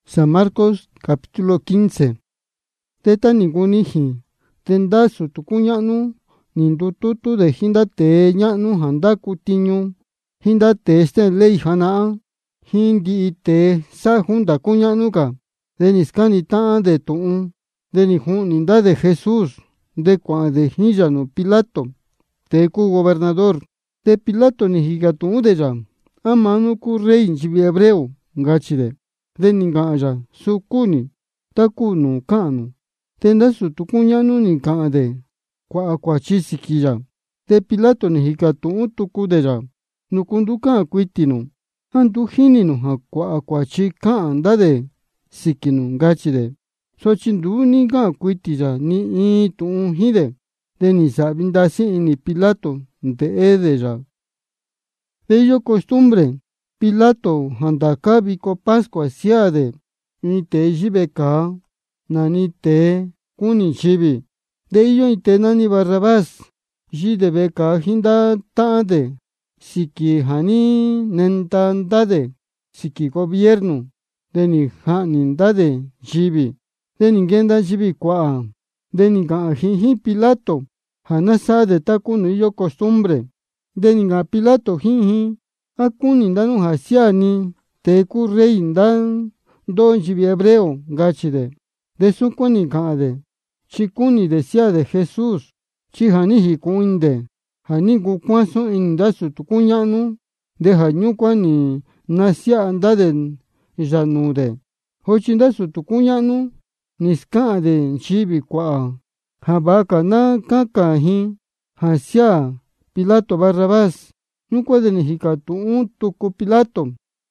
San Marcos capítulo 15. Teta ningunihi. Tenda su tucuñanu. Nindututu de hindate ñanu handaku tiñu. Hindate este ley hanaa. Hindi ite sa hunda cuñanuka. De niscani taan de tuun. De ni juninda de Jesús. De cuan de hiyanu Pilato. De cu gobernador. De Pilato ni higatu de ya. Amanu ku rey nchibi hebreo. Gachide. De ningaya sukuni takunu kanu tenda su tukuñanu ni kaade kwa chisikiya de Pilato ni hikatu tuku de ya nukunduka kuitinu antu hininu ha kwa chika ndade sikinu gachide sochindu ni ga kuitiya ni tu hide de ni sabindasi ni Pilato de ya de ello costumbre Pilato handaka biko Pascua siade ite jibeka nani te kuni chibi de ello ite nani Barrabás jide beka hinda taade siki hani nentandade siki gobierno de ni hanindade chibi de ni genda chibi kwa de ni ga hi Pilato hanasa de takunu yo costumbre de ni ga Pilato hi akuni ndanu hasiani te ku rey ndan don chibi hebreo gachide de sukuni kade chikuni decía de Jesús chihani hikunde hani gukwaso inda su tukuñanu de hanyukwani nasia andade janude hochinda su tukuñanu niskade chibi kwa habaka na kakahi hasia Pilato Barrabás nuko de hikatu tuku Pilato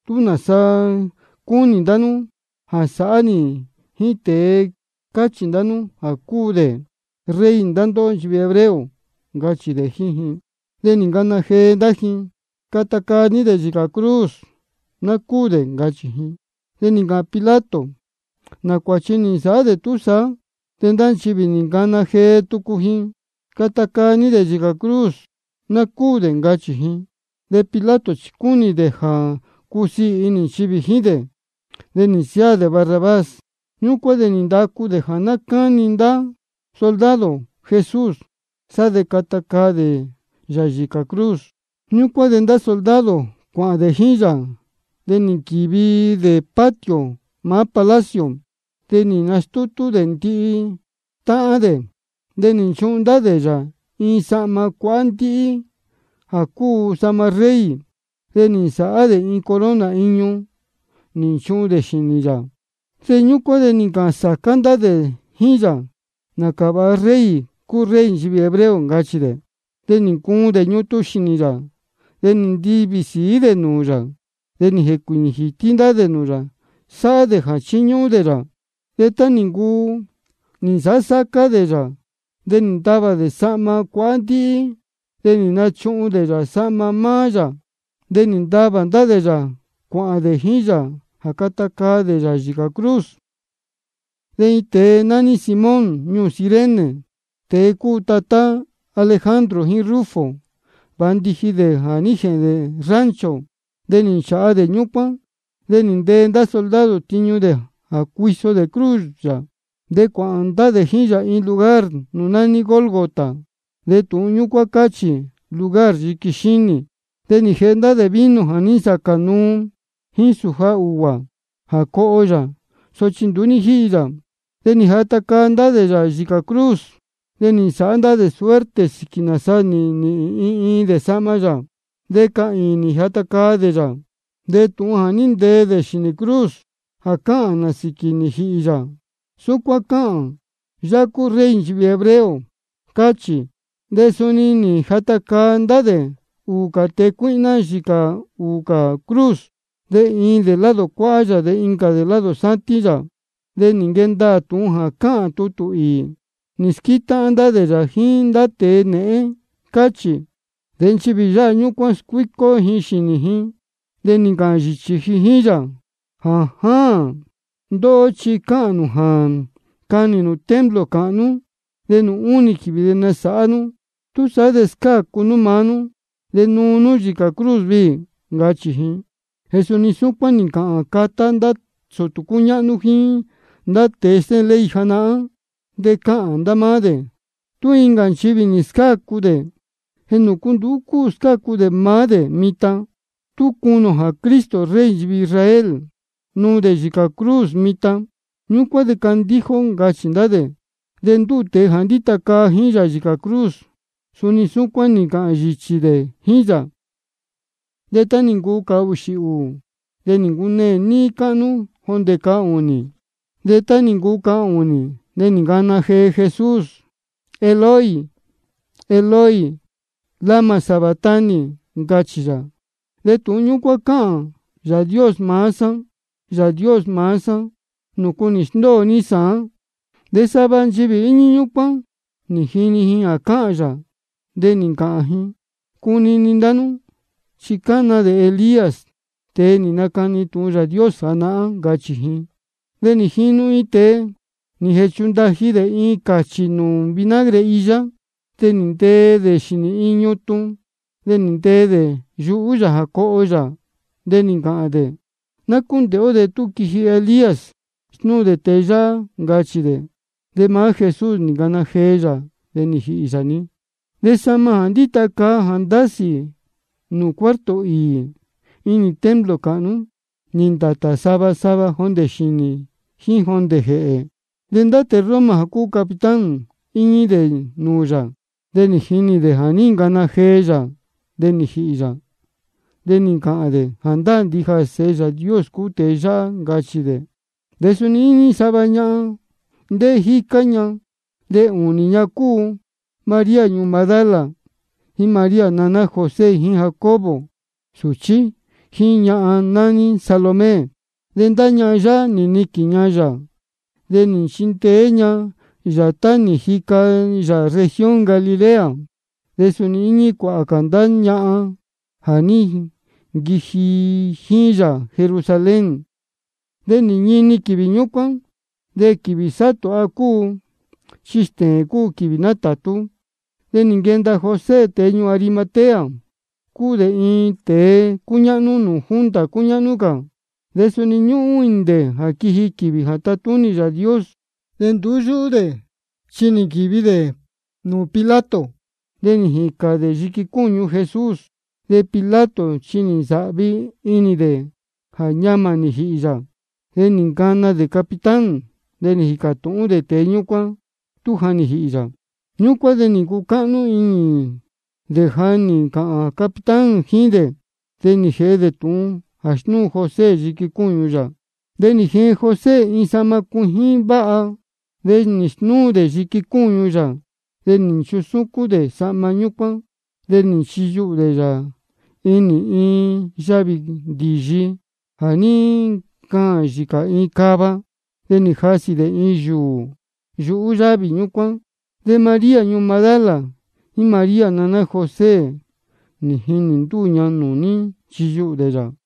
tunasa kuni danu hasani hite kachindanu hakude rey dando chibi hebreo gachi de hihi de ningana he dahi katakani de jika cruz nakude gachi hi de ninga Pilato na kwachini sa de tusa tendan chibi ningana he tukuhi katakani de jika cruz nakude gachi hi de Pilato chikuni de ha kusi ini chibi hide de nisia de Barrabás nuko de nindaku de hanaka ninda soldado Jesús sa de kataka de Yajika Cruz nuko de nda soldado kwa de hilla de nikibi de patio ma palacio de ninastutu de nti taade de ninchunda de ya insama kwanti haku sama rey de ni saa de in corona iñu ni chu de shinilla señuko de ni sakanda de hilla nakaba rey ku rey chibi hebreo gachide de ni kun de ñutu shinilla de ni divisi de nuya de ni hekuini hitinda de nuya sa de hachiñu de ra de ta ningu ni sasaka de ra de ni daba de sama kwanti de ni nachu de ra sama maya de ni daba nda de ra kwa de hilla hakataka de ra Jika Cruz de ite nani Simón ñu Sirene te ku tata Alejandro hi Rufo bandiji de hanije de rancho de ni cha de ñupa de ni de nda soldado tiñu de acuiso de cruz ya de cuanda de hilla in lugar nunani Golgota de tu ñukwa kachi lugar yikishini de ni genda de vino hanisa kanu hisuha uwa hako oya sochinduni hira de ni hataka anda de ya Jika Cruz de ni sanda de suerte sikinasa ni de samaya de ka ni hataka de ya de tu hanin de shini cruz haka na sikini hira sukwa ka yaku rey chibi hebreo kachi de suni ni hataka anda de uka te kuina Jika uka cruz de in del lado kwaya de inka del lado santilla de ningenda tu haka tutu i niskita anda de rahinda te ne kachi de chibilla ñukwa squiko hishini hi de ninga jichi hija ha do chikanu han kaninu templo kanu de nu uniki de nasanu tu sabes ka kunu manu de nu Jika Cruz bi gachi hi Jesús ni supa ni ka katanda sotuku ña'nu jin nda tee sen ley jana'a de ka'an nda maa de tu inka nchivi ni skaku de jenu kunduku skaku de maa de mita tu kunu ja Cristo rey nchivi Israel nuu de yika cruz mita ñukuan de kandijo ngachi nda de ndu tee ja ndita kaa jin ya yika cruz suni sukuan ni ka'an yichi de jin ya de ta ni nkuu ka uxi uu de ni nkune ni ka'nu jonde ka uni de ta ni nkuu ka uni de ni kana jee Jesús Eloi Eloi lama sabatani ngachi ya de tu ñukuan ka'an ya Dios maa san nuku ni xndoo ni saa de sava nchivi iñi ñukuan ni jini jin a ka'an ya de ni ka'an jin kunini ndanu chikana de Elías tee ni nakani tu'un ya Dios jana'a ngachi jin de ni jinu in tee ni jechundaji de in kachi nuu vinagre iya de ni ntee de xini in ñutun de ni ntee de yu'u ya ja ko'o ya de ni ka'an de nakunde'o de tu kiji Elías snuu de tee ya ngachi de maa Jesús ni kana jee ya de ni ji'i ya ni de sama ja ndita kaa ja ndasi nuu cuarto ii ini templo ka'nu ni ndata sava jonde xini jin jonde je'e de ndate Roma ja kuu capitán iñi de nuu ya de ni jini de ja ni kana jee ya de ni ji'i ya de ni ka'an de ja nda ndija see ya Dios kuu tee ya ngachi de suni ini sava ña'a nde jika ña de uni ña kuu María ñuu Magdala jin María nana José jin Jacobo suchi jin ña'a nani Salomé de nda ña'a ya ni niki ña ya de ni xintee ña ya ta ni jika ya región Galilea de suni iñi kua'a ka nda ña'a ja ni nkiji jin ya Jerusalén de ni ñini kivi ñukuan de kivi satu'a kuu xixtee kuu kivi natatu de ni nkenda José tee ñuu Arimatea kuu de in tee kuña'nu nuu junta kuña'nu ka de suni ñu'u inde ja kiji kivi ja tatuni ya Dios de nduyu'u de chi ni kivi de nuu Pilato de ni jika de yiki kuñu Jesús de Pilato chi ni nsa'vi ini de ja ñama ni ji'i ya de ni nkana de capitán de ni jika tu'un de tee ñukuan tu ja ni ji'i ya ñukuan de ni kuka'nu ini de ja ni ka'an capitán jin de ni jee de tu'un ja xnuu José yiki kuñu ya de ni jee José in sama kuijin va'a de ni xnuu de yiki kuñu ya de ni nchusuku de sa'ma ñukuan de ni nchiyu'u de ya ini in yavi ndiyi ja ni ka'an yika in kava de ni jasi de in yu'u yavi ñukuan de María ñuu Magdala jin María nana José ni jini ntuu ña nuu ni chiyu'u de ya